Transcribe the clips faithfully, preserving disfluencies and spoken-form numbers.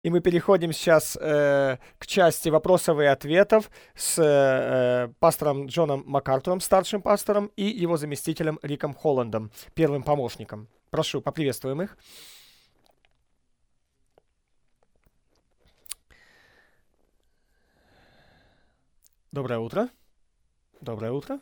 И мы переходим сейчас э, к части вопросов и ответов с э, пастором Джоном МакАртуром, старшим пастором, и его заместителем Риком Холландом, первым помощником. Прошу, поприветствуем их. Доброе утро. Доброе утро.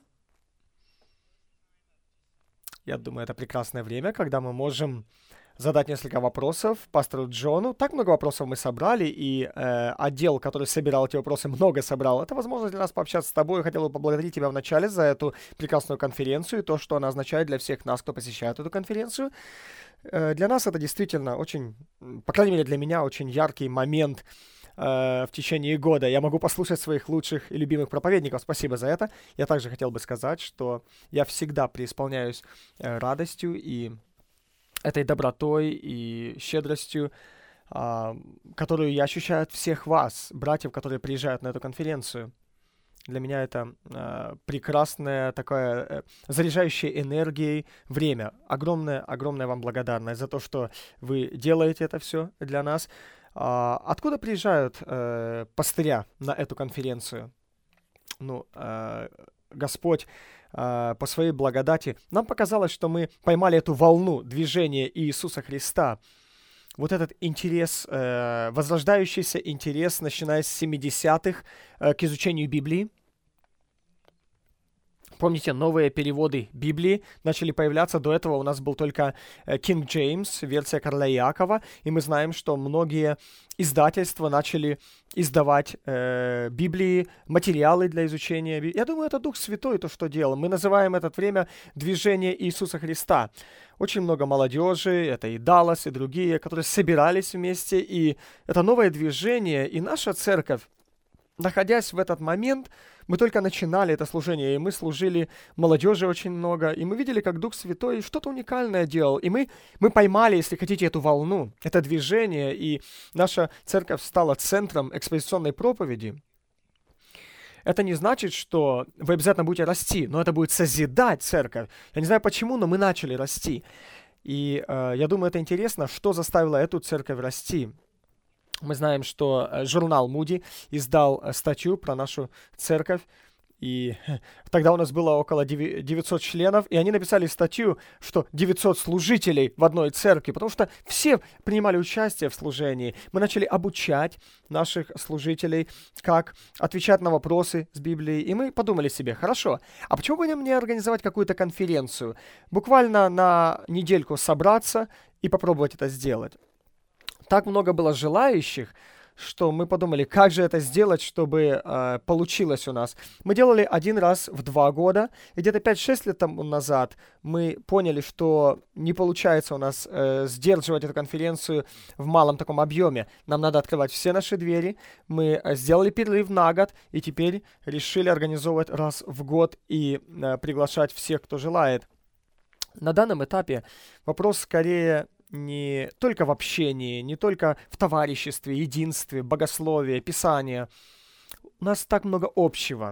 Я думаю, это прекрасное время, когда мы можем задать несколько вопросов пастору Джону. Так много вопросов мы собрали, и э, отдел, который собирал эти вопросы, много собрал. Это возможность для нас пообщаться с тобой. Я хотел бы поблагодарить тебя вначале за эту прекрасную конференцию и то, что она означает для всех нас, кто посещает эту конференцию. Э, для нас это действительно очень, по крайней мере для меня, очень яркий момент э, в течение года. Я могу послушать своих лучших и любимых проповедников. Спасибо за это. Я также хотел бы сказать, что я всегда преисполняюсь э, радостью и этой добротой и щедростью, а, которую я ощущаю от всех вас, братьев, которые приезжают на эту конференцию. Для меня это а, прекрасное такое э, заряжающее энергией время. Огромная, огромная вам благодарность за то, что вы делаете это все для нас. А, откуда приезжают э, пастыря на эту конференцию? Ну, э, Господь э, по своей благодати, нам показалось, что мы поймали эту волну движения Иисуса Христа. Вот этот интерес, э, возрождающийся интерес, начиная с семидесятых, э, к изучению Библии. Помните, новые переводы Библии начали появляться. До этого у нас был только King James, версия Короля Иакова. И мы знаем, что многие издательства начали издавать э, Библии, материалы для изучения. Я думаю, это Дух Святой то, что делал. Мы называем это время движение Иисуса Христа. Очень много молодежи, это и Даллас, и другие, которые собирались вместе. И это новое движение. И наша церковь, находясь в этот момент, мы только начинали это служение, и мы служили молодежи очень много, и мы видели, как Дух Святой что-то уникальное делал, и мы, мы поймали, если хотите, эту волну, это движение, и наша церковь стала центром экспозиционной проповеди. Это не значит, что вы обязательно будете расти, но это будет созидать церковь. Я не знаю почему, но мы начали расти. И э, я думаю, это интересно, что заставило эту церковь расти. Мы знаем, что э, журнал Moody издал э, статью про нашу церковь, и э, тогда у нас было около девятисот членов, и они написали статью, что девятьсот служителей в одной церкви, потому что все принимали участие в служении. Мы начали обучать наших служителей, как отвечать на вопросы с Библией, и мы подумали себе, хорошо, а почему бы не организовать какую-то конференцию, буквально на недельку собраться и попробовать это сделать. Так много было желающих, что мы подумали, как же это сделать, чтобы э, получилось у нас. Мы делали один раз в два года, и где-то пять-шесть лет тому назад мы поняли, что не получается у нас э, сдерживать эту конференцию в малом таком объеме. Нам надо открывать все наши двери. Мы э, сделали перерыв на год, и теперь решили организовывать раз в год и э, приглашать всех, кто желает. На данном этапе вопрос скорее не только в общении, не только в товариществе, единстве, богословии, писании. У нас так много общего.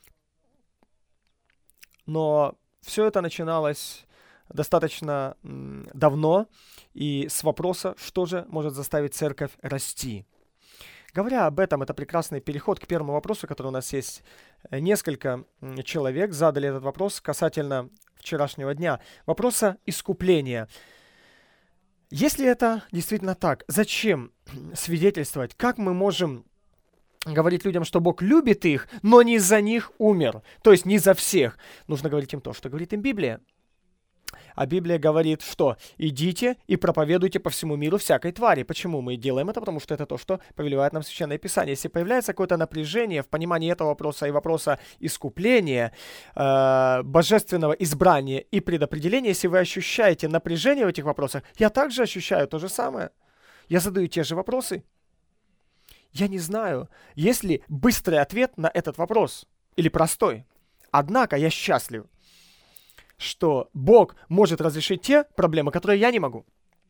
Но все это начиналось достаточно м, давно, и с вопроса, что же может заставить церковь расти. Говоря об этом, это прекрасный переход к первому вопросу, который у нас есть. Несколько человек задали этот вопрос касательно вчерашнего дня. Вопроса искупления. Если это действительно так, зачем свидетельствовать? Как мы можем говорить людям, что Бог любит их, но не за них умер? То есть не за всех. Нужно говорить им то, что говорит им Библия. А Библия говорит, что идите и проповедуйте по всему миру всякой твари. Почему мы делаем это? Потому что это то, что повелевает нам Священное Писание. Если появляется какое-то напряжение в понимании этого вопроса и вопроса искупления, э, божественного избрания и предопределения, если вы ощущаете напряжение в этих вопросах, я также ощущаю то же самое. Я задаю те же вопросы. Я не знаю, есть ли быстрый ответ на этот вопрос или простой. Однако я счастлив, что Бог может разрешить те проблемы, которые я не могу.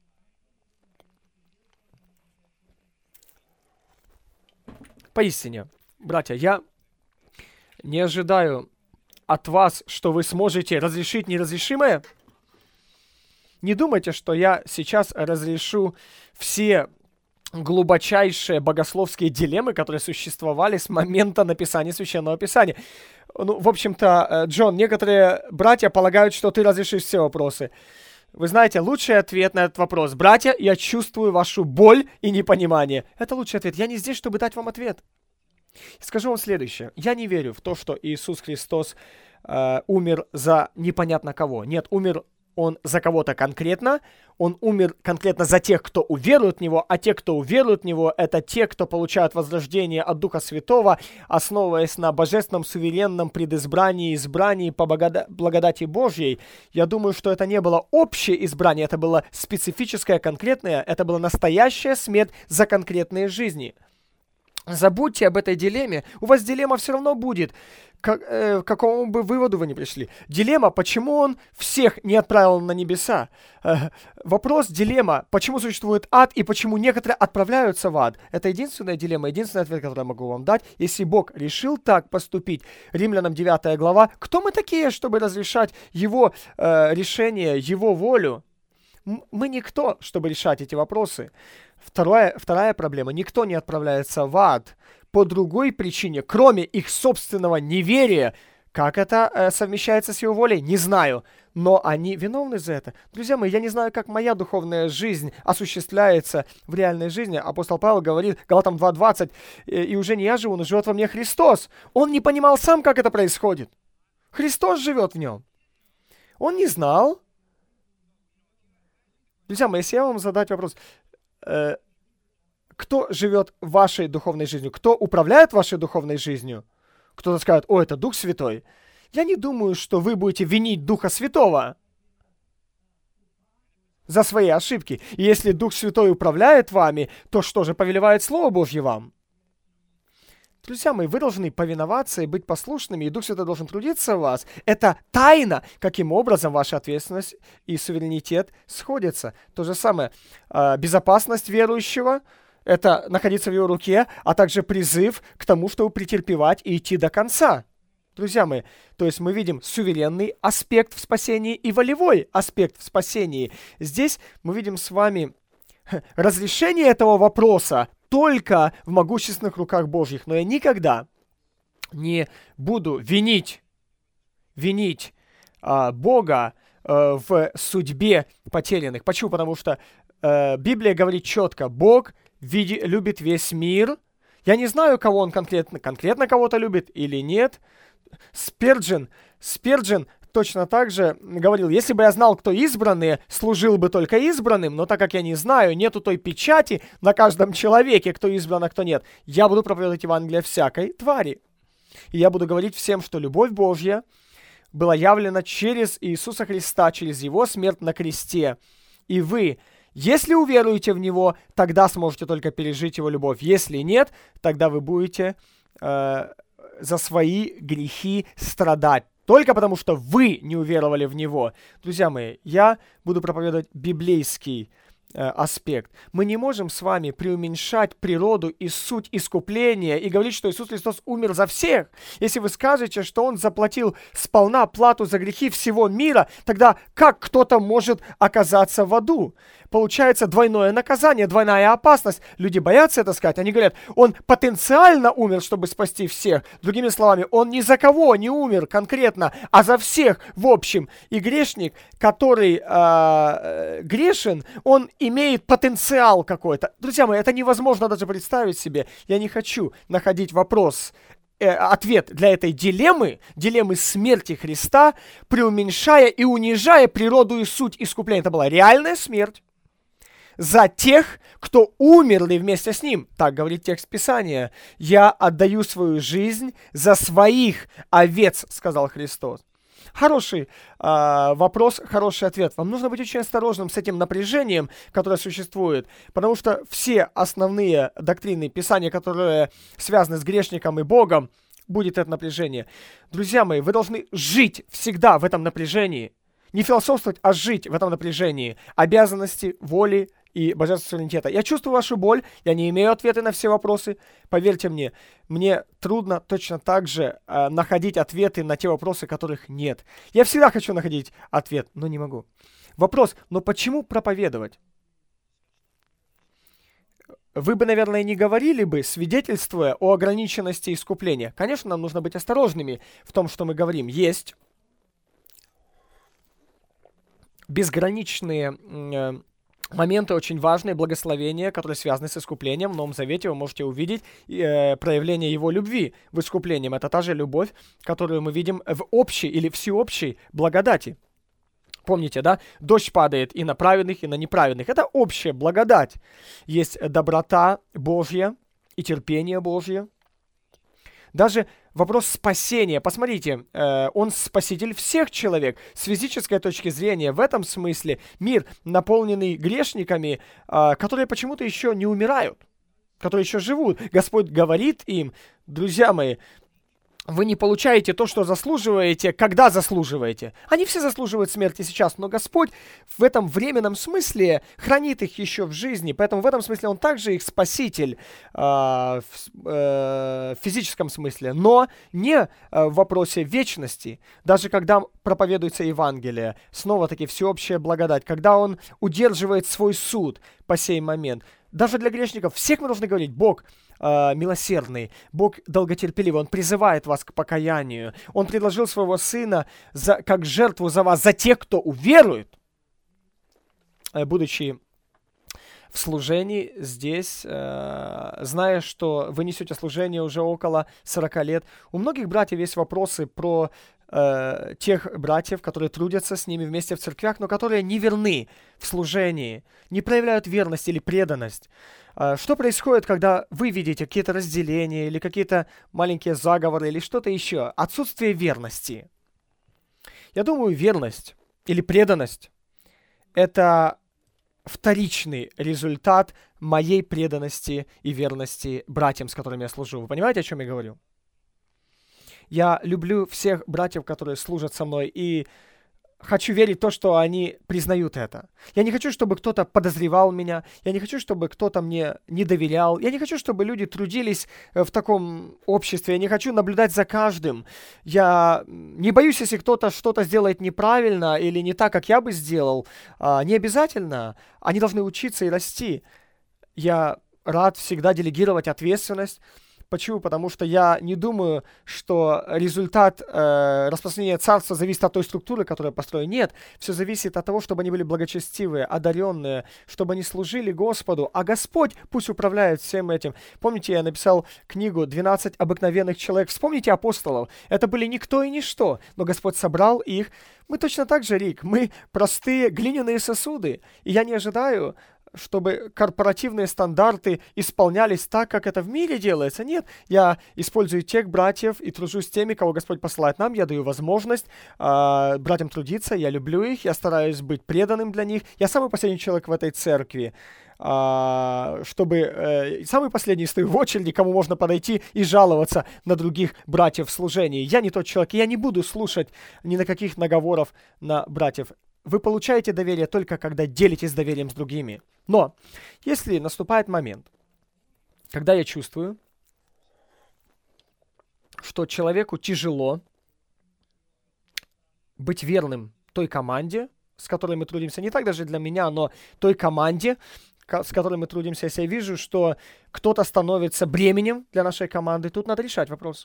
Поистине, братья, я не ожидаю от вас, что вы сможете разрешить неразрешимое. Не думайте, что я сейчас разрешу все глубочайшие богословские дилеммы, которые существовали с момента написания Священного Писания. Ну, в общем-то, Джон, некоторые братья полагают, что ты разрешишь все вопросы. Вы знаете, лучший ответ на этот вопрос. Братья, я чувствую вашу боль и непонимание. Это лучший ответ. Я не здесь, чтобы дать вам ответ. Скажу вам следующее. Я не верю в то, что Иисус Христос э, умер за непонятно кого. Нет, умер Он за кого-то конкретно. Он умер конкретно за тех, кто уверует в Него, а те, кто уверует в Него, это те, кто получают возрождение от Духа Святого, основываясь на божественном суверенном предизбрании и избрании по благода- благодати Божьей. Я думаю, что это не было общее избрание, это было специфическое, конкретное, это была настоящая смерть за конкретные жизни. Забудьте об этой дилемме. У вас дилемма все равно будет. К, э, к какому бы выводу вы ни пришли. Дилемма, почему он всех не отправил на небеса. Э, вопрос, дилемма, почему существует ад и почему некоторые отправляются в ад. Это единственная дилемма, единственный ответ, который я могу вам дать. Если Бог решил так поступить, Римлянам девятая глава, кто мы такие, чтобы разрешать Его э, решение, Его волю? Мы никто, чтобы решать эти вопросы. Второе, вторая проблема. Никто не отправляется в ад по другой причине, кроме их собственного неверия. Как это э, совмещается с его волей, не знаю. Но они виновны за это. Друзья мои, я не знаю, как моя духовная жизнь осуществляется в реальной жизни. Апостол Павел говорит, Галатам два двадцать, и уже не я живу, но живет во мне Христос. Он не понимал сам, как это происходит. Христос живет в нем. Он не знал. Друзья мои, если я вам задать вопрос, э, кто живет вашей духовной жизнью, кто управляет вашей духовной жизнью, кто-то скажет, о, это Дух Святой. Я не думаю, что вы будете винить Духа Святого за свои ошибки. И если Дух Святой управляет вами, то что же повелевает Слово Божье вам? Друзья мои, вы должны повиноваться и быть послушными, и Дух Святой должен трудиться в вас. Это тайна, каким образом ваша ответственность и суверенитет сходятся. То же самое, э, безопасность верующего, это находиться в его руке, а также призыв к тому, чтобы претерпевать и идти до конца. Друзья мои, то есть мы видим суверенный аспект в спасении и волевой аспект в спасении. Здесь мы видим с вами разрешение этого вопроса только в могущественных руках Божьих. Но я никогда не буду винить, винить а, Бога а, в судьбе потерянных. Почему? Потому что а, Библия говорит четко, Бог види, любит весь мир. Я не знаю, кого он конкретно, конкретно кого-то любит или нет. Спирджин, Спирджин точно так же говорил, если бы я знал, кто избранные, служил бы только избранным, но так как я не знаю, нету той печати на каждом человеке, кто избран, а кто нет, я буду проповедовать Евангелие всякой твари. И я буду говорить всем, что любовь Божья была явлена через Иисуса Христа, через Его смерть на кресте. И вы, если уверуете в Него, тогда сможете только пережить Его любовь. Если нет, тогда вы будете э, за свои грехи страдать. Только потому, что вы не уверовали в Него. Друзья мои, я буду проповедовать библейский э, аспект. Мы не можем с вами преуменьшать природу и суть искупления и говорить, что Иисус Христос умер за всех. Если вы скажете, что Он заплатил сполна плату за грехи всего мира, тогда как кто-то может оказаться в аду? Получается двойное наказание, двойная опасность. Люди боятся это сказать. Они говорят, он потенциально умер, чтобы спасти всех. Другими словами, он ни за кого не умер конкретно, а за всех в общем. И грешник, который э, грешен, он имеет потенциал какой-то. Друзья мои, это невозможно даже представить себе. Я не хочу находить вопрос, э, ответ для этой дилеммы, дилеммы смерти Христа, преуменьшая и унижая природу и суть искупления. Это была реальная смерть за тех, кто умерли вместе с Ним. Так говорит текст Писания. «Я отдаю свою жизнь за своих овец», сказал Христос. Хороший э, вопрос, хороший ответ. Вам нужно быть очень осторожным с этим напряжением, которое существует, потому что все основные доктрины Писания, которые связаны с грешником и Богом, будет это напряжение. Друзья мои, вы должны жить всегда в этом напряжении. Не философствовать, а жить в этом напряжении. Обязанности, воли и божественного суверенитета. Я чувствую вашу боль, я не имею ответа на все вопросы. Поверьте мне, мне трудно точно так же э, находить ответы на те вопросы, которых нет. Я всегда хочу находить ответ, но не могу. Вопрос, но почему проповедовать? вы бы, наверное, не говорили бы, свидетельствуя о ограниченности искупления. Конечно, нам нужно быть осторожными в том, что мы говорим. Есть безграничные э, моменты, очень важные, благословения, которые связаны с искуплением. В Новом Завете вы можете увидеть э, проявление Его любви в искуплении. Это та же любовь, которую мы видим в общей или всеобщей благодати. Помните, да? Дождь падает и на праведных, и на неправедных. Это общая благодать. Есть доброта Божья и терпение Божье. Даже вопрос спасения. Посмотрите, э, он спаситель всех человек. С физической точки зрения, в этом смысле, мир, наполненный грешниками, э, которые почему-то еще не умирают, которые еще живут. Господь говорит им: друзья мои, вы не получаете то, что заслуживаете, когда заслуживаете. Они все заслуживают смерти сейчас, но Господь в этом временном смысле хранит их еще в жизни, поэтому в этом смысле Он также их спаситель э, в э, физическом смысле, но не э, в вопросе вечности. Даже когда проповедуется Евангелие, снова-таки всеобщая благодать, когда Он удерживает свой суд по сей момент. Даже для грешников всех мы должны говорить: Бог э, милосердный, Бог долготерпеливый, Он призывает вас к покаянию. Он предложил своего Сына за, как жертву за вас, за тех, кто уверует. Э, будучи в служении здесь, э, зная, что вы несете служение уже около сорока лет, у многих братьев есть вопросы про э, тех братьев, которые трудятся с ними вместе в церквях, но которые не верны в служении, не проявляют верность или преданность. Э, что происходит, когда вы видите какие-то разделения или какие-то маленькие заговоры или что-то еще? Отсутствие верности. Я думаю, верность или преданность — это вторичный результат моей преданности и верности братьям, с которыми я служу. Вы понимаете, о чем я говорю? Я люблю всех братьев, которые служат со мной, и хочу верить в то, что они признают это. Я не хочу, чтобы кто-то подозревал меня, я не хочу, чтобы кто-то мне не доверял, я не хочу, чтобы люди трудились в таком обществе, я не хочу наблюдать за каждым. Я не боюсь, если кто-то что-то сделает неправильно или не так, как я бы сделал. А, не обязательно. Они должны учиться и расти. Я рад всегда делегировать ответственность. Почему? Потому что я не думаю, что результат э, распространения царства зависит от той структуры, которую я построю. Нет, все зависит от того, чтобы они были благочестивые, одаренные, чтобы они служили Господу, а Господь пусть управляет всем этим. Помните, я написал книгу «двенадцать обыкновенных человек». Вспомните апостолов. Это были никто и ничто, но Господь собрал их. Мы точно так же, Рик, мы простые глиняные сосуды, и я не ожидаю, чтобы корпоративные стандарты исполнялись так, как это в мире делается. Нет, я использую тех братьев и тружусь с теми, кого Господь посылает нам. Я даю возможность э, братьям трудиться, я люблю их, я стараюсь быть преданным для них. Я самый последний человек в этой церкви, э, чтобы... Э, самый последний стою в очереди, кому можно подойти и жаловаться на других братьев в служении. Я не тот человек, я не буду слушать ни на каких наговоров на братьев. Вы получаете доверие только когда делитесь доверием с другими. Но если наступает момент, когда я чувствую, что человеку тяжело быть верным той команде, с которой мы трудимся, не так даже для меня, но той команде, с которой мы трудимся, если я вижу, что кто-то становится бременем для нашей команды, тут надо решать вопрос.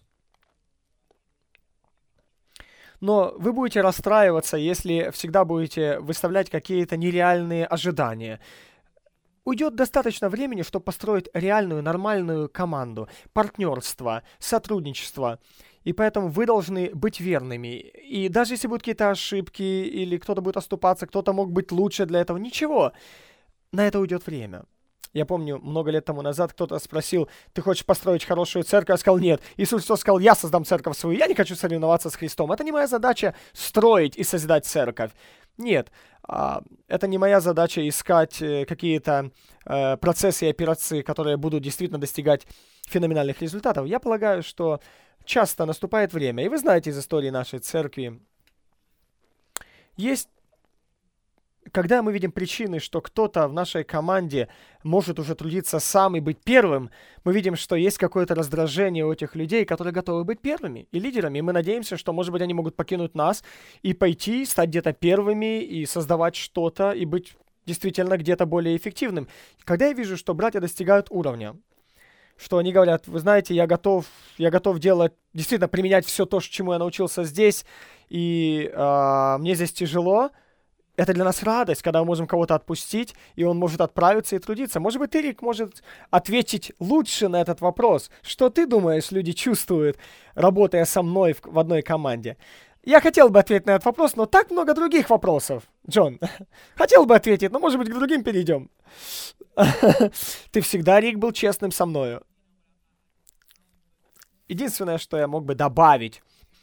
Но вы будете расстраиваться, если всегда будете выставлять какие-то нереальные ожидания. Уйдет достаточно времени, чтобы построить реальную, нормальную команду, партнерство, сотрудничество. И поэтому вы должны быть верными. И даже если будут какие-то ошибки, или кто-то будет оступаться, кто-то мог быть лучше для этого, ничего. На это уйдет время. Я помню, много лет тому назад кто-то спросил: ты хочешь построить хорошую церковь? Я сказал: нет. Иисус Христос сказал: я создам церковь свою. Я не хочу соревноваться с Христом. Это не моя задача строить и созидать церковь. Нет, это не моя задача искать какие-то процессы и операции, которые будут действительно достигать феноменальных результатов. Я полагаю, что часто наступает время, и вы знаете из истории нашей церкви, есть... Когда мы видим причины, что кто-то в нашей команде может уже трудиться сам и быть первым, мы видим, что есть какое-то раздражение у этих людей, которые готовы быть первыми и лидерами. И мы надеемся, что, может быть, они могут покинуть нас и пойти, стать где-то первыми и создавать что-то, и быть действительно где-то более эффективным. Когда я вижу, что братья достигают уровня, что они говорят, вы знаете, я готов, я готов делать, действительно применять все то, чему я научился здесь, и э, мне здесь тяжело, это для нас радость, когда мы можем кого-то отпустить, и он может отправиться и трудиться. Может быть, Эрик может ответить лучше на этот вопрос. Что ты думаешь, люди чувствуют, работая со мной в, в одной команде? Я хотел бы ответить на этот вопрос, но так много других вопросов, Джон. Хотел бы ответить, но, может быть, к другим перейдем. Ты всегда, Рик, был честным со мною. Единственное, что я мог бы добавить.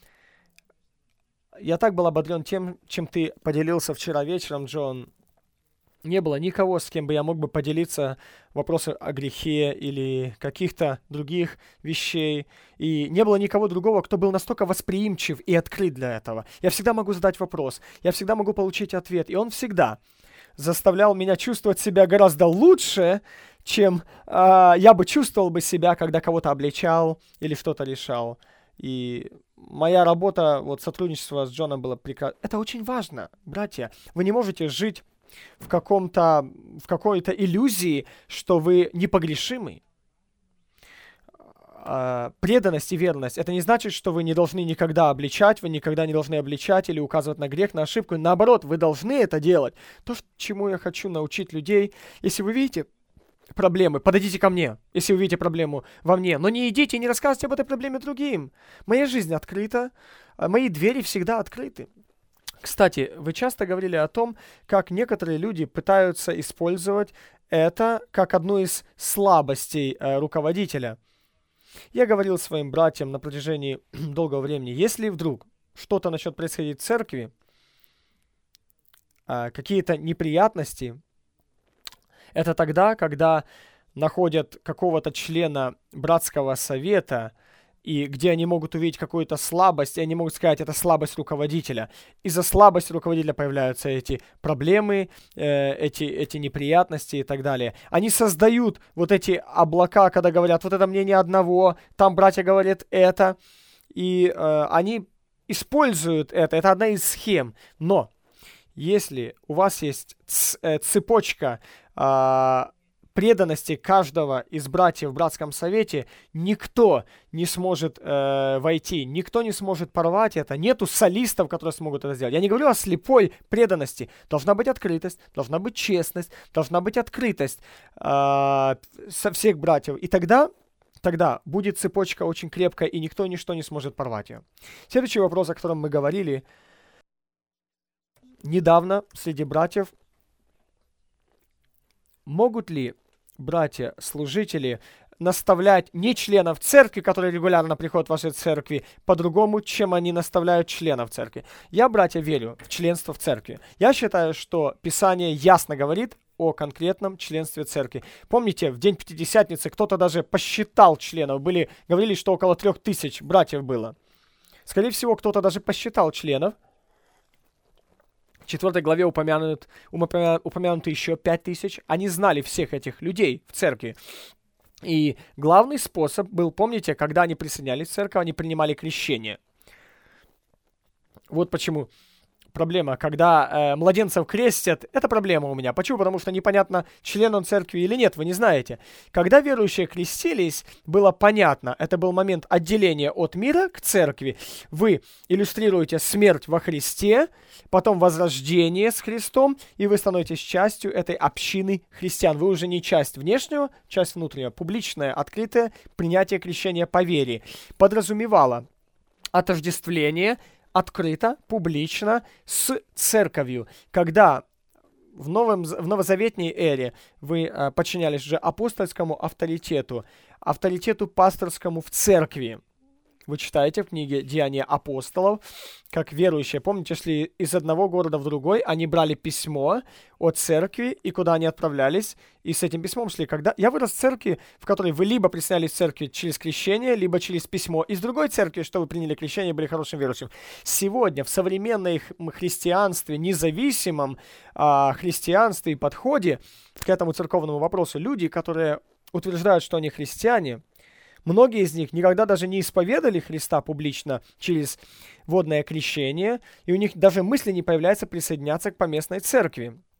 Я так был ободрен тем, чем ты поделился вчера вечером, Джон. Не было никого, с кем бы я мог бы поделиться вопросом о грехе или каких-то других вещей. И не было никого другого, кто был настолько восприимчив и открыт для этого. Я всегда могу задать вопрос, я всегда могу получить ответ. И он всегда заставлял меня чувствовать себя гораздо лучше, чем э, я бы чувствовал бы себя, когда кого-то обличал или что-то решал. И моя работа, вот сотрудничество с Джоном было прекрасно. Это очень важно, братья. Вы не можете жить в каком-то, в какой-то иллюзии, что вы непогрешимы. А, преданность и верность — это не значит, что вы не должны никогда обличать, вы никогда не должны обличать или указывать на грех, на ошибку. Наоборот, вы должны это делать. То, чему я хочу научить людей, если вы видите проблемы, подойдите ко мне, если вы видите проблему во мне, но не идите и не рассказывайте об этой проблеме другим. Моя жизнь открыта, мои двери всегда открыты. Кстати, вы часто говорили о том, как некоторые люди пытаются использовать это как одну из слабостей э, руководителя. Я говорил своим братьям на протяжении долгого времени, если вдруг что-то начнет происходить в церкви, э, какие-то неприятности, это тогда, когда находят какого-то члена братского совета, и где они могут увидеть какую-то слабость, и они могут сказать, это слабость руководителя. Из-за слабости руководителя появляются эти проблемы, э, эти, эти неприятности и так далее. Они создают вот эти облака, когда говорят, вот это мнение одного, там братья говорят это, и э, они используют это. Это одна из схем. Но если у вас есть цепочка э, преданности каждого из братьев в братском совете, никто не сможет э, войти, никто не сможет порвать это. Нету солистов, которые смогут это сделать. Я не говорю о слепой преданности. Должна быть открытость, должна быть честность, должна быть открытость э, со всех братьев. И тогда, тогда будет цепочка очень крепкая, и никто ничто не сможет порвать ее. Следующий вопрос, о котором мы говорили недавно среди братьев. Могут ли братья-служители наставлять не членов церкви, которые регулярно приходят в вашей церкви, по-другому, чем они наставляют членов церкви? Я, братья, верю в членство в церкви. Я считаю, что Писание ясно говорит о конкретном членстве церкви. Помните, в день Пятидесятницы кто-то даже посчитал членов. Были, говорили, что около трех тысяч братьев было. Скорее всего, кто-то даже посчитал членов. В четвёртой главе упомянут, упомянуты еще пять тысяч. Они знали всех этих людей в церкви. И главный способ был, помните, когда они присоединялись в церковь, они принимали крещение. Вот почему проблема, когда э, младенцев крестят, это проблема у меня. Почему? Потому что непонятно, член он церкви или нет, вы не знаете. Когда верующие крестились, было понятно, это был момент отделения от мира к церкви. Вы иллюстрируете смерть во Христе, потом возрождение с Христом, и вы становитесь частью этой общины христиан. Вы уже не часть внешнего, часть внутреннего. Публичное, открытое принятие крещения по вере подразумевало отождествление открыто, публично с церковью. Когда в, новом, в новозаветней эре вы э, подчинялись уже апостольскому авторитету, авторитету пасторскому в церкви. Вы читаете в книге «Деяния апостолов», как верующие. Помните, шли из одного города в другой, они брали письмо от церкви, и куда они отправлялись, и с этим письмом шли. Когда я вырос в церкви, в которой вы либо присоединялись к церкви через крещение, либо через письмо из другой церкви, что вы приняли крещение и были хорошим верующим. Сегодня в современном христианстве, независимом а, христианстве и подходе к этому церковному вопросу, люди, которые утверждают, что они христиане, многие из них никогда даже не исповедали Христа публично через водное крещение, и у них даже мысли не появляется присоединяться к поместной церкви.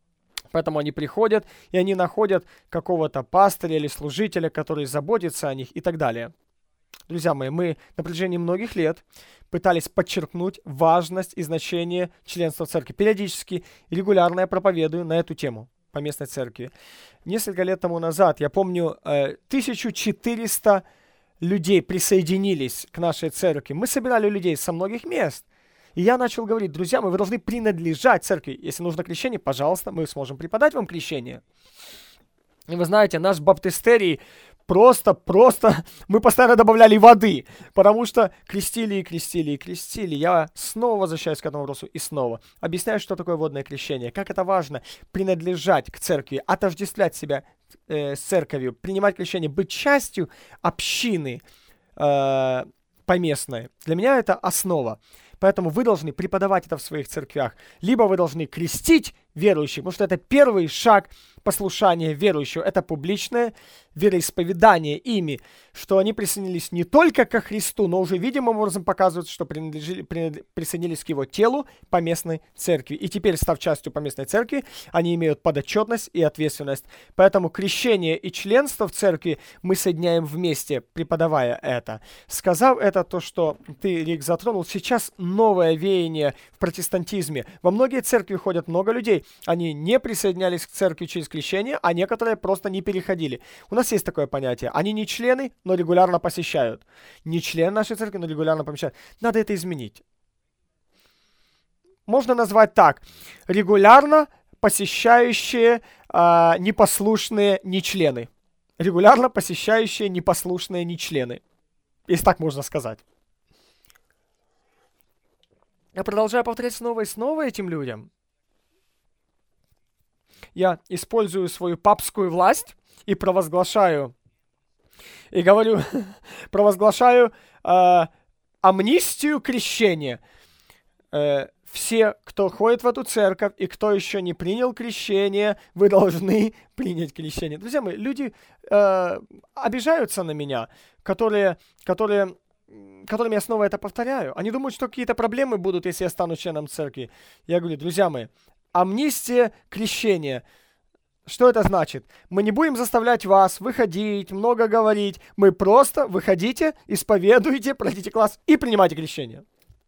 Поэтому они приходят, и они находят какого-то пастыря или служителя, который заботится о них и так далее. Друзья мои, мы на протяжении многих лет пытались подчеркнуть важность и значение членства в церкви. Периодически и регулярно я проповедую на эту тему по местной церкви. Несколько лет тому назад, я помню, тысяча четыреста людей присоединились к нашей церкви. Мы собирали людей со многих мест. И я начал говорить: друзья мои, вы должны принадлежать церкви. Если нужно крещение, пожалуйста, мы сможем преподать вам крещение. И вы знаете, наш баптистерий просто, просто, мы постоянно добавляли воды, потому что крестили и крестили и крестили. Я снова возвращаюсь к этому вопросу и снова объясняю, что такое водное крещение, как это важно принадлежать к церкви, отождествлять себя э, с церковью, принимать крещение, быть частью общины э, поместной. Для меня это основа. Поэтому вы должны преподавать это в своих церквях. Либо вы должны крестить верующих, потому что это первый шаг послушания верующего. Это публичное вероисповедание ими, что они присоединились не только ко Христу, но уже видимым образом показывают, что принадлежили, принад... присоединились к его телу поместной церкви. И теперь, став частью поместной церкви, они имеют подотчетность и ответственность. Поэтому крещение и членство в церкви мы соединяем вместе, преподавая это. Сказав это, то, что ты, Рик, затронул, сейчас новое веяние в протестантизме. Во многие церкви ходят много людей. Они не присоединялись к церкви через крещение, а некоторые просто не переходили. У нас есть такое понятие. Они не члены, но регулярно посещают. Не члены нашей церкви, но регулярно посещают. Надо это изменить. Можно назвать так. Регулярно посещающие э, непослушные нечлены. Регулярно посещающие непослушные нечлены. Если так можно сказать. Я продолжаю повторять снова и снова этим людям. Я использую свою папскую власть и провозглашаю, и говорю, провозглашаю э, амнистию крещения. Э, все, кто ходит в эту церковь и кто еще не принял крещение, вы должны принять крещение. Друзья мои, люди э, обижаются на меня, которые, которые, которым я снова это повторяю. Они думают, что какие-то проблемы будут, если я стану членом церкви. Я говорю: друзья мои, амнистия крещения. Что это значит? Мы не будем заставлять вас выходить, много говорить. Мы просто выходите, исповедуйте, пройдите класс и принимайте крещение.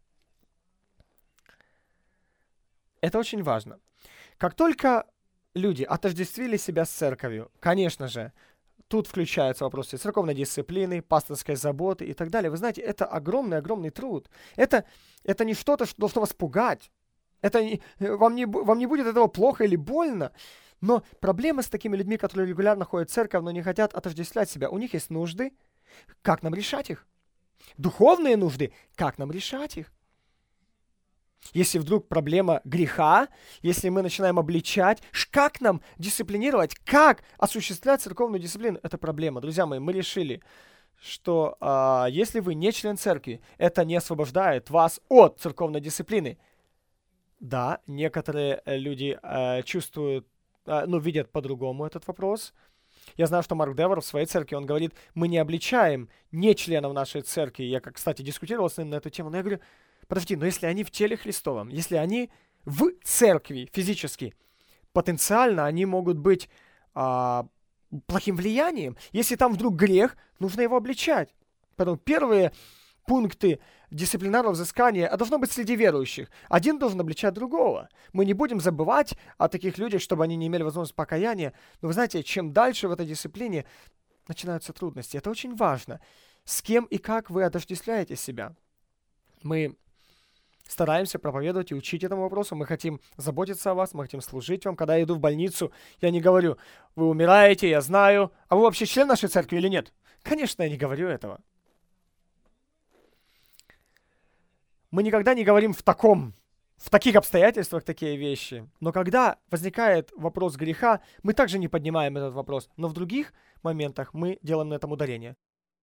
Это очень важно. Как только люди отождествили себя с церковью, конечно же, тут включаются вопросы церковной дисциплины, пасторской заботы и так далее. Вы знаете, это огромный-огромный труд. Это, это не что-то, что должно вас пугать. Это не, вам, не, вам не будет этого плохо или больно. Но проблема с такими людьми, которые регулярно ходят в церковь, но не хотят отождествлять себя. У них есть нужды. Как нам решать их? Духовные нужды. Как нам решать их? Если вдруг проблема греха, если мы начинаем обличать, как нам дисциплинировать, как осуществлять церковную дисциплину, это проблема. Друзья мои, мы решили, что э, если вы не член церкви, это не освобождает вас от церковной дисциплины. Да, некоторые люди э, чувствуют, э, ну, видят по-другому этот вопрос. Я знаю, что Марк Девор в своей церкви, он говорит: мы не обличаем не членов нашей церкви. Я, кстати, дискутировал с ним на эту тему, но я говорю: подожди, но если они в теле Христовом, если они в церкви физически, потенциально они могут быть а, плохим влиянием. Если там вдруг грех, нужно его обличать. Поэтому первые пункты дисциплинарного взыскания, а должно быть среди верующих. Один должен обличать другого. Мы не будем забывать о таких людях, чтобы они не имели возможности покаяния. Но вы знаете, чем дальше в этой дисциплине начинаются трудности. Это очень важно. С кем и как вы отождествляете себя. Мы стараемся проповедовать и учить этому вопросу. Мы хотим заботиться о вас, мы хотим служить вам. Когда я иду в больницу, я не говорю: вы умираете, я знаю. А вы вообще член нашей церкви или нет? Конечно, я не говорю этого. Мы никогда не говорим в таком, в таких обстоятельствах такие вещи. Но когда возникает вопрос греха, мы также не поднимаем этот вопрос. Но в других моментах мы делаем на этом ударение.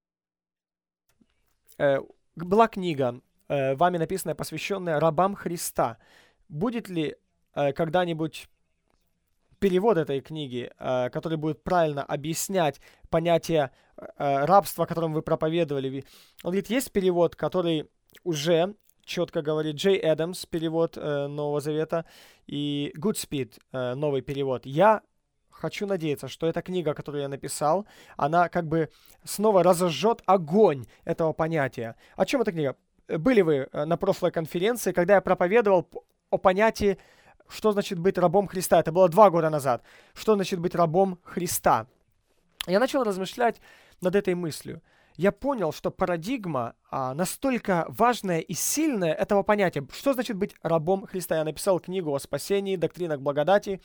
Э, была книга, э, вами написанная, посвященная рабам Христа. Будет ли э, когда-нибудь перевод этой книги, э, который будет правильно объяснять понятие э, рабства, о котором вы проповедовали? Он говорит, есть перевод, который уже четко говорит, Джей Эдамс, перевод э, Нового Завета, и Goodspeed, э, новый перевод. Я хочу надеяться, что эта книга, которую я написал, она как бы снова разожжет огонь этого понятия. О чем эта книга? Были вы на прошлой конференции, когда я проповедовал о понятии, что значит быть рабом Христа. Это было два года назад. Что значит быть рабом Христа? Я начал размышлять над этой мыслью. Я понял, что парадигма а, настолько важная и сильная этого понятия. Что значит быть рабом Христа? Я написал книгу о спасении, доктринах благодати.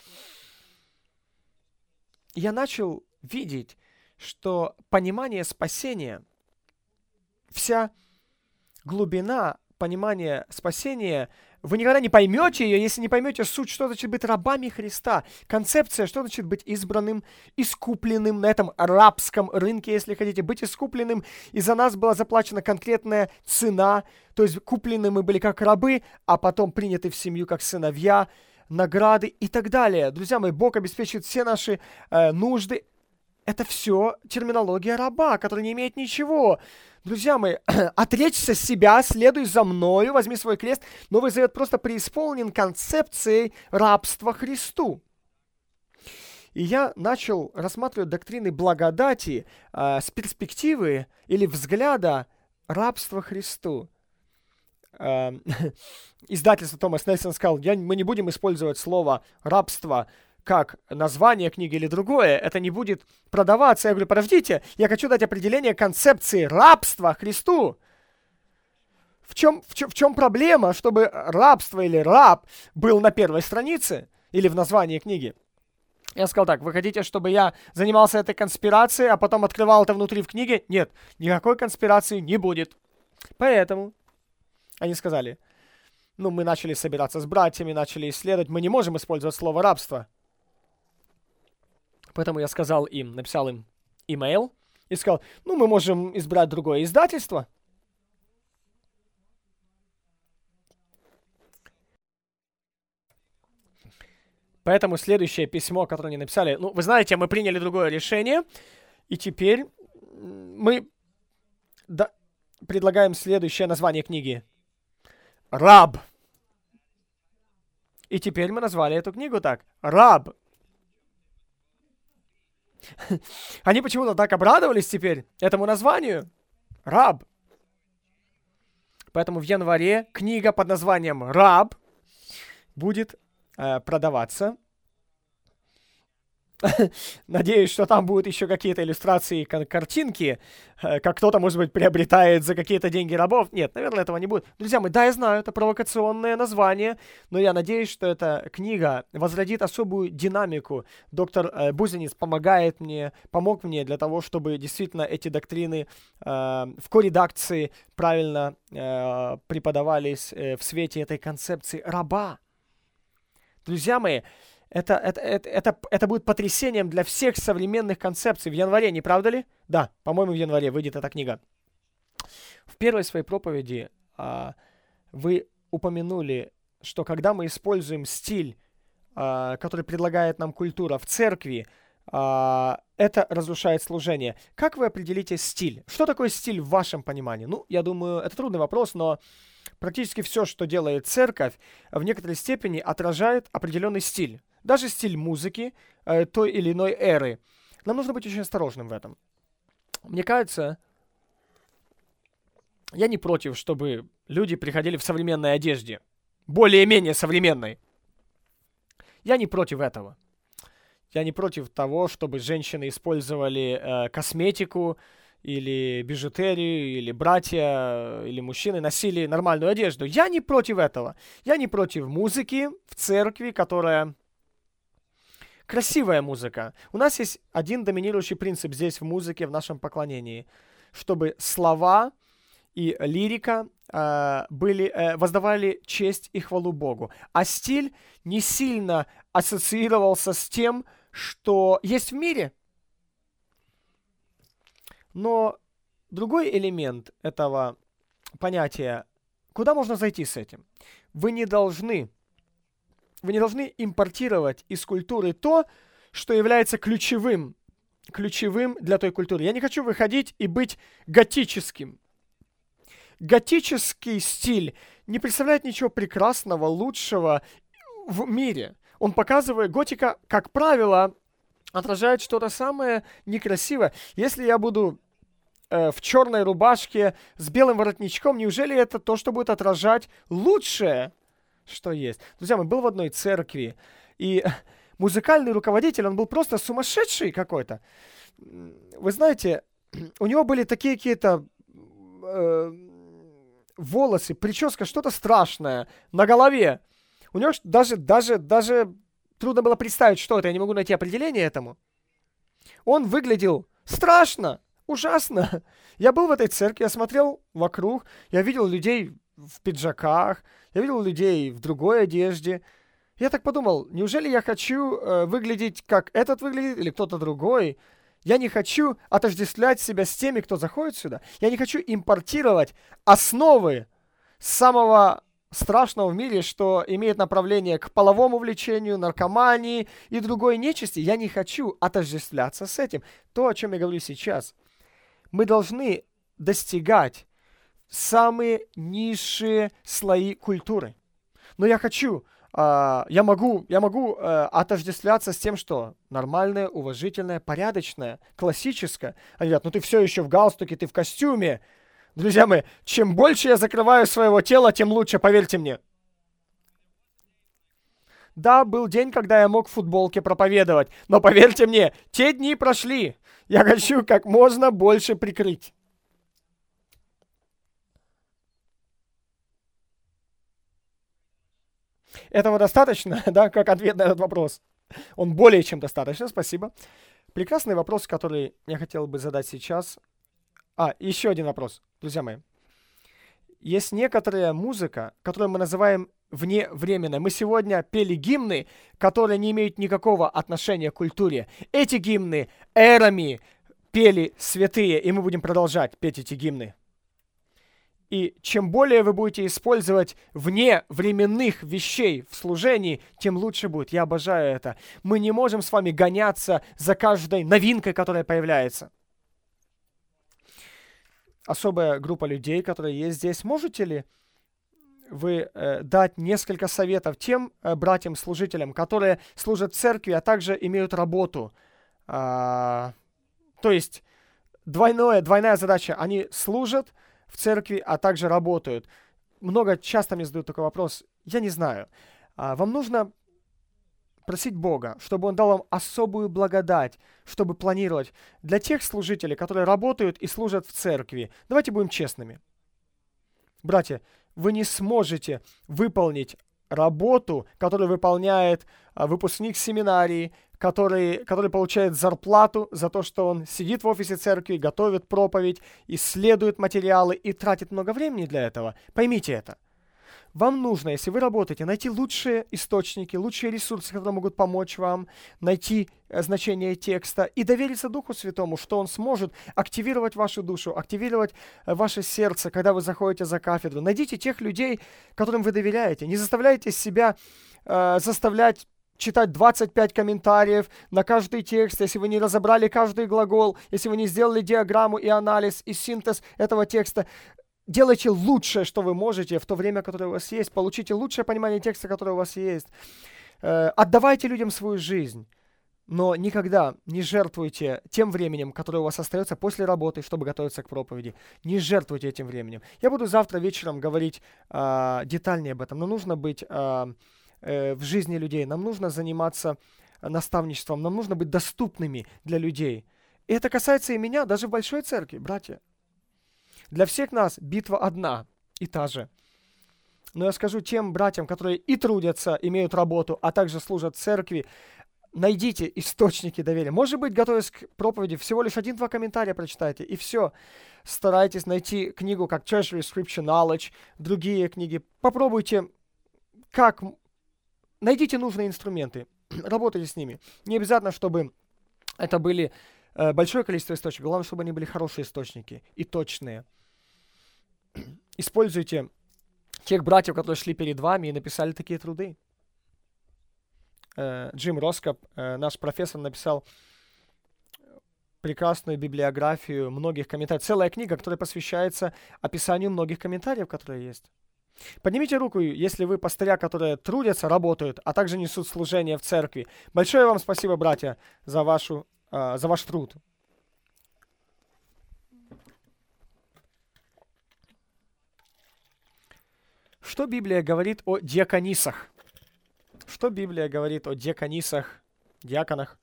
Я начал видеть, что понимание спасения, вся глубина понимания спасения, вы никогда не поймете ее, если не поймете суть, что значит быть рабами Христа. Концепция, что значит быть избранным, искупленным на этом рабском рынке, если хотите, быть искупленным. И за нас была заплачена конкретная цена, то есть куплены мы были как рабы, а потом приняты в семью как сыновья, награды и так далее. Друзья мои, Бог обеспечивает все наши э, нужды. Это все терминология раба, который не имеет ничего. Друзья мои, отречься себя, следуй за мною, возьми свой крест. Новый Завет просто преисполнен концепцией рабства Христу. И я начал рассматривать доктрины благодати э, с перспективы или взгляда рабства Христу. Э, издательство Томас Нельсон сказал, я, мы не будем использовать слово «рабство» как название книги или другое, это не будет продаваться. Я говорю, подождите, я хочу дать определение концепции рабства Христу. В чем, в чем, в чем проблема, чтобы рабство или раб был на первой странице или в названии книги? Я сказал так, вы хотите, чтобы я занимался этой конспирацией, а потом открывал это внутри в книге? Нет, никакой конспирации не будет. Поэтому они сказали, ну, мы начали собираться с братьями, начали исследовать, мы не можем использовать слово рабство. Поэтому я сказал им, написал им имейл и сказал, ну, мы можем избрать другое издательство. Поэтому следующее письмо, которое они написали, ну, вы знаете, мы приняли другое решение, и теперь мы да, предлагаем следующее название книги. Раб. И теперь мы назвали эту книгу так. Раб. Они почему-то так обрадовались теперь этому названию. Раб. Поэтому в январе книга под названием «Раб» будет э, продаваться. Надеюсь, что там будут еще какие-то иллюстрации, картинки, как кто-то, может быть, приобретает за какие-то деньги рабов. Нет, наверное, этого не будет. Друзья мои, да, я знаю, это провокационное название, но я надеюсь, что эта книга возродит особую динамику. Доктор э, Бузинец помогает мне, помог мне для того, чтобы действительно эти доктрины э, в корредакции правильно э, преподавались э, в свете этой концепции раба. Друзья мои, Это, это, это, это, это будет потрясением для всех современных концепций. В январе, не правда ли? Да, по-моему, в январе выйдет эта книга. В первой своей проповеди а, вы упомянули, что когда мы используем стиль, а, который предлагает нам культура в церкви, а, это разрушает служение. Как вы определите стиль? Что такое стиль в вашем понимании? Ну, я думаю, это трудный вопрос, но практически все, что делает церковь, в некоторой степени отражает определенный стиль. Даже стиль музыки э, той или иной эры. Нам нужно быть очень осторожным в этом. Мне кажется, я не против, чтобы люди приходили в современной одежде. Более-менее современной. Я не против этого. Я не против того, чтобы женщины использовали э, косметику, или бижутерию, или братья, или мужчины носили нормальную одежду. Я не против этого. Я не против музыки в церкви, которая... Красивая музыка. У нас есть один доминирующий принцип здесь в музыке, в нашем поклонении. Чтобы слова и лирика э, были, э, воздавали честь и хвалу Богу. А стиль не сильно ассоциировался с тем, что есть в мире. Но другой элемент этого понятия, куда можно зайти с этим? Вы не должны, вы не должны импортировать из культуры то, что является ключевым, ключевым для той культуры. Я не хочу выходить и быть готическим. готический стиль не представляет ничего прекрасного, лучшего в мире. Он показывает, готика, как правило, отражает что-то самое некрасивое. Если я буду э, в черной рубашке с белым воротничком, неужели это то, что будет отражать лучшее, что есть? Друзья, мы был в одной церкви, и музыкальный руководитель, он был просто сумасшедший какой-то. Вы знаете, у него были такие какие-то э, волосы, прическа, что-то страшное на голове. У него даже, даже, даже трудно было представить, что это. Я не могу найти определение этому. Он выглядел страшно, ужасно. Я был в этой церкви, я смотрел вокруг, я видел людей в пиджаках, я видел людей в другой одежде. Я так подумал, неужели я хочу э, выглядеть, как этот выглядит, или кто-то другой? Я не хочу отождествлять себя с теми, кто заходит сюда. Я не хочу импортировать основы самого страшного в мире, что имеет направление к половому влечению, наркомании и другой нечисти. Я не хочу отождествляться с этим. То, о чем я говорю сейчас. Мы должны достигать самые низшие слои культуры. Но я хочу... Uh, я могу, я могу uh, отождествляться с тем, что нормальное, уважительное, порядочное, классическое. Они говорят, ну ты все еще в галстуке, ты в костюме. Друзья мои, чем больше я закрываю своего тела, тем лучше, поверьте мне. Да, был день, когда я мог в футболке проповедовать, но поверьте мне, те дни прошли. Я хочу как можно больше прикрыть. Этого достаточно, да, как ответ на этот вопрос? Он более чем достаточно, спасибо. Прекрасный вопрос, который я хотел бы задать сейчас. А, еще один вопрос, друзья мои. Есть некоторая музыка, которую мы называем вневременной. Мы сегодня пели гимны, которые не имеют никакого отношения к культуре. Эти гимны эрами пели святые, и мы будем продолжать петь эти гимны. И чем более вы будете использовать вневременных вещей в служении, тем лучше будет. Я обожаю это. Мы не можем с вами гоняться за каждой новинкой, которая появляется. Особая группа людей, которые есть здесь. Можете ли вы э, дать несколько советов тем э, братьям-служителям, которые служат в церкви, а также имеют работу? А, то есть двойное, двойная задача. Они служат в церкви, а также работают. Много, часто мне задают такой вопрос. Я не знаю. А, вам нужно просить Бога, чтобы Он дал вам особую благодать, чтобы планировать. Для тех служителей, которые работают и служат в церкви, давайте будем честными. Братья, вы не сможете выполнить работу, которую выполняет а, выпускник семинарии, который, который получает зарплату за то, что он сидит в офисе церкви, готовит проповедь, исследует материалы и тратит много времени для этого. Поймите это. Вам нужно, если вы работаете, найти лучшие источники, лучшие ресурсы, которые могут помочь вам найти э, значение текста и довериться Духу Святому, что Он сможет активировать вашу душу, активировать э, ваше сердце, когда вы заходите за кафедру. Найдите тех людей, которым вы доверяете. Не заставляйте себя э, заставлять читать двадцать пять комментариев на каждый текст, если вы не разобрали каждый глагол, если вы не сделали диаграмму и анализ, и синтез этого текста. Делайте лучшее, что вы можете в то время, которое у вас есть. Получите лучшее понимание текста, которое у вас есть. Э, отдавайте людям свою жизнь. Но никогда не жертвуйте тем временем, которое у вас остается после работы, чтобы готовиться к проповеди. Не жертвуйте этим временем. Я буду завтра вечером говорить э, детальнее об этом. Но нужно быть э, э, в жизни людей. Нам нужно заниматься наставничеством. Нам нужно быть доступными для людей. И это касается и меня, даже в большой церкви, братья. Для всех нас битва одна и та же. Но я скажу тем братьям, которые и трудятся, имеют работу, а также служат в церкви, найдите источники доверия. Может быть, готовясь к проповеди, всего лишь один-два комментария прочитайте, и все. Старайтесь найти книгу, как Treasury Scripture Knowledge, другие книги. Попробуйте, как... Найдите нужные инструменты, работайте с ними. Не обязательно, чтобы это были э, большое количество источников. Главное, чтобы они были хорошие источники и точные. Используйте тех братьев, которые шли перед вами и написали такие труды. Э, Джим Роскоп, э, наш профессор, написал прекрасную библиографию многих комментариев. Целая книга, которая посвящается описанию многих комментариев, которые есть. Поднимите руку, если вы пастыря, которые трудятся, работают, а также несут служение в церкви. Большое вам спасибо, братья, за, вашу, э, за ваш труд. Что Библия говорит о диаконисах? Что Библия говорит о диаконисах, диаконах?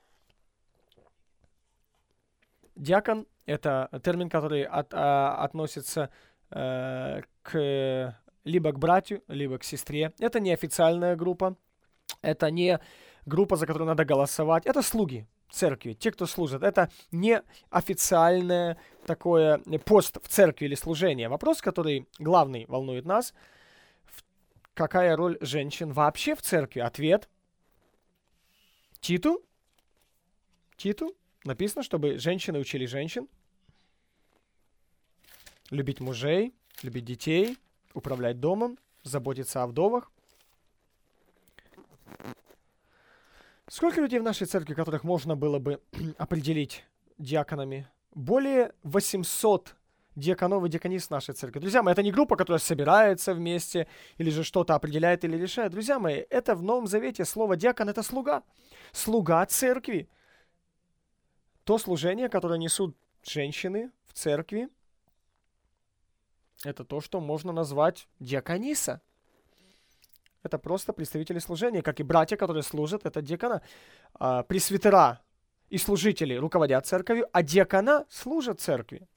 Диакон — это термин, который от, а, относится э, к, либо к братью, либо к сестре. Это не официальная группа, это не группа, за которую надо голосовать. Это слуги церкви, те, кто служит. Это не официальное такое пост в церкви или служение. Вопрос, который главный волнует нас: какая роль женщин вообще в церкви? Ответ: Титу. Титу написано, чтобы женщины учили женщин любить мужей, любить детей, управлять домом, заботиться о вдовах. Сколько людей в нашей церкви, которых можно было бы определить диаконами? Более восьмисот диаконов и диаконис в нашей церкви. Друзья мои, это не группа, которая собирается вместе или же что-то определяет или решает. Друзья мои, это в Новом Завете слово диакон — это слуга. Слуга церкви. То служение, которое несут женщины в церкви, это то, что можно назвать диакониса. Это просто представители служения, как и братья, которые служат, это диакона. А, пресвитера и служители руководят церковью, а диакона служат церкви.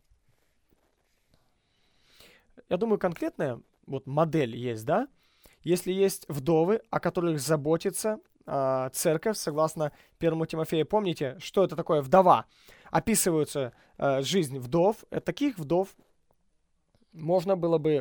Я думаю, конкретная вот модель есть, да? Если есть вдовы, о которых заботится э, церковь, согласно первому Тимофею, помните, что это такое вдова? Описывается э, жизнь вдов. Э, таких вдов можно было бы...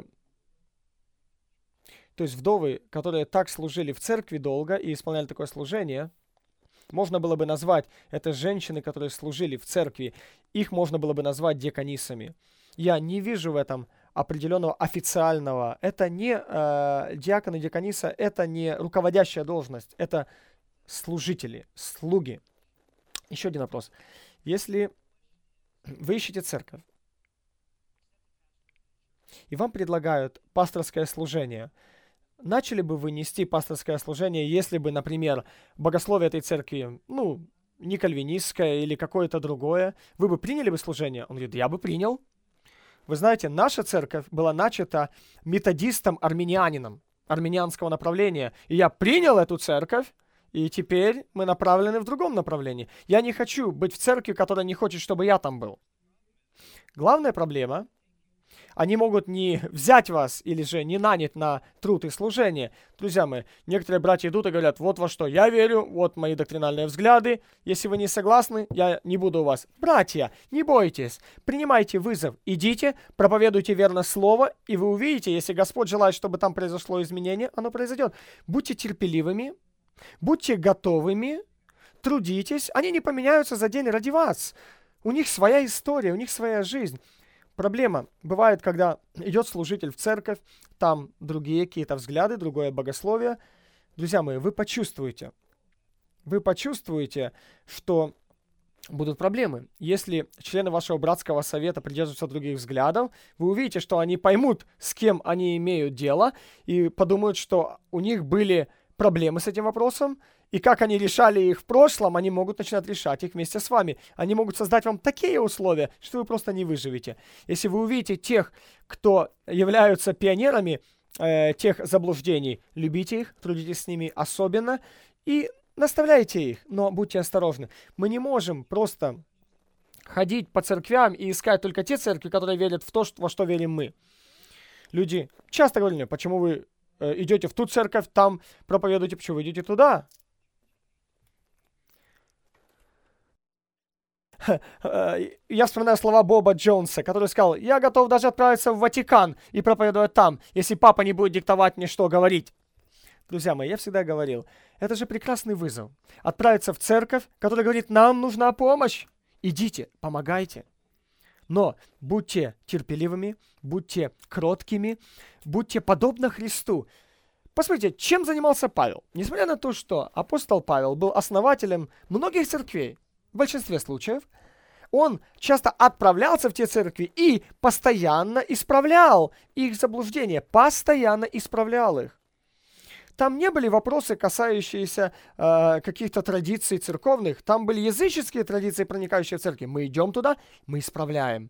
То есть вдовы, которые так служили в церкви долго и исполняли такое служение, можно было бы назвать, это женщины, которые служили в церкви, их можно было бы назвать диаконисами. Я не вижу в этом определенного официального. Это не э, диакон и диакониса, это не руководящая должность, это служители, слуги. Еще один вопрос. Если вы ищете церковь, и вам предлагают пасторское служение, начали бы вы нести пасторское служение, если бы, например, богословие этой церкви, ну, не кальвинистское или какое-то другое, вы бы приняли бы служение? Он говорит: я бы принял. Вы знаете, наша церковь была начата методистом-армянином, армянианского направления. И я принял эту церковь, и теперь мы направлены в другом направлении. Я не хочу быть в церкви, которая не хочет, чтобы я там был. Главная проблема: они могут не взять вас или же не нанять на труд и служение. Друзья мои, некоторые братья идут и говорят: вот во что я верю, вот мои доктринальные взгляды. Если вы не согласны, я не буду у вас. Братья, не бойтесь, принимайте вызов, идите, проповедуйте верно слово, и вы увидите, если Господь желает, чтобы там произошло изменение, оно произойдет. Будьте терпеливыми, будьте готовыми, трудитесь. Они не поменяются за день ради вас. У них своя история, у них своя жизнь. Проблема бывает, когда идет служитель в церковь, там другие какие-то взгляды, другое богословие. Друзья мои, вы почувствуете, вы почувствуете, что будут проблемы. Если члены вашего братского совета придерживаются других взглядов, вы увидите, что они поймут, с кем они имеют дело, и подумают, что у них были проблемы с этим вопросом, и как они решали их в прошлом, они могут начинать решать их вместе с вами. Они могут создать вам такие условия, что вы просто не выживете. Если вы увидите тех, кто являются пионерами э, тех заблуждений, любите их, трудитесь с ними особенно и наставляйте их, но будьте осторожны. Мы не можем просто ходить по церквям и искать только те церкви, которые верят в то, во что верим мы. Люди часто говорят мне: почему вы э, идете в ту церковь, там проповедуете, почему вы идете туда? Я вспоминаю слова Боба Джонса, который сказал: я готов даже отправиться в Ватикан и проповедовать там, если папа не будет диктовать мне, что говорить. Друзья мои, я всегда говорил, это же прекрасный вызов. Отправиться в церковь, которая говорит: нам нужна помощь. Идите, помогайте. Но будьте терпеливыми, будьте кроткими, будьте подобны Христу. Посмотрите, чем занимался Павел. Несмотря на то, что апостол Павел был основателем многих церквей, в большинстве случаев, он часто отправлялся в те церкви и постоянно исправлял их заблуждения, постоянно исправлял их. Там не были вопросы, касающиеся э, каких-то традиций церковных. Там были языческие традиции, проникающие в церкви. Мы идем туда, мы исправляем.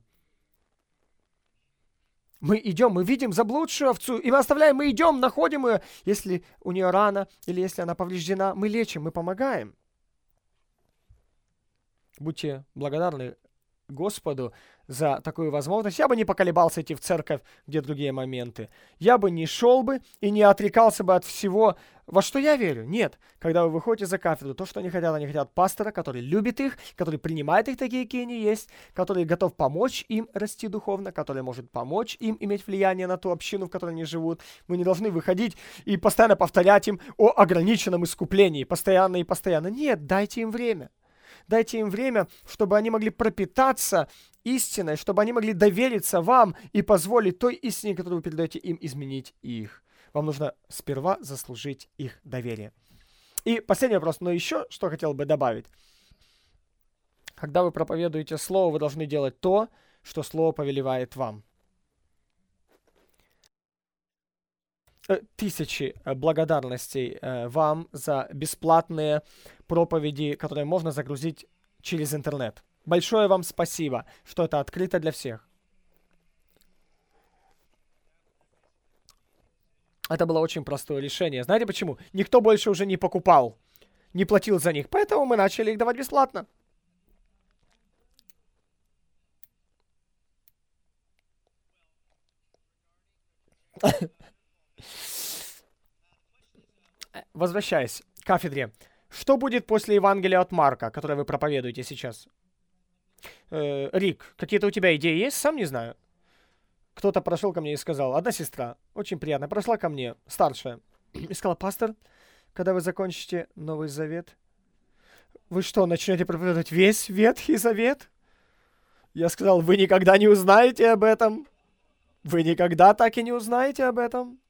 Мы идем, мы видим заблудшую овцу, и мы оставляем, мы идем, находим ее. Если у нее рана, или если она повреждена, мы лечим, мы помогаем. Будьте благодарны Господу за такую возможность. Я бы не поколебался идти в церковь, где другие моменты. Я бы не шел бы и не отрекался бы от всего, во что я верю. Нет. Когда вы выходите за кафедру, то, что они хотят, они хотят пастора, который любит их, который принимает их такие, какие они есть, который готов помочь им расти духовно, который может помочь им иметь влияние на ту общину, в которой они живут. Мы не должны выходить и постоянно повторять им о ограниченном искуплении, постоянно и постоянно. Нет, дайте им время. Дайте им время, чтобы они могли пропитаться истиной, чтобы они могли довериться вам и позволить той истине, которую вы передаете им, изменить их. Вам нужно сперва заслужить их доверие. И последний вопрос, но еще что хотел бы добавить. Когда вы проповедуете Слово, вы должны делать то, что Слово повелевает вам. Тысячи благодарностей э, вам за бесплатные проповеди, которые можно загрузить через интернет. Большое вам спасибо, что это открыто для всех. Это было очень простое решение. Знаете почему? Никто больше уже не покупал, не платил за них, поэтому мы начали их давать бесплатно. Возвращаясь к кафедре. Что будет после Евангелия от Марка, которое вы проповедуете сейчас? Э, Рик, какие-то у тебя идеи есть? Сам не знаю. Кто-то прошел ко мне и сказал, одна сестра, очень приятно, прошла ко мне, старшая, и сказала, пастор, когда вы закончите Новый Завет, вы что, начнете проповедовать весь Ветхий Завет? Я сказал, вы никогда не узнаете об этом. Вы никогда так и не узнаете об этом.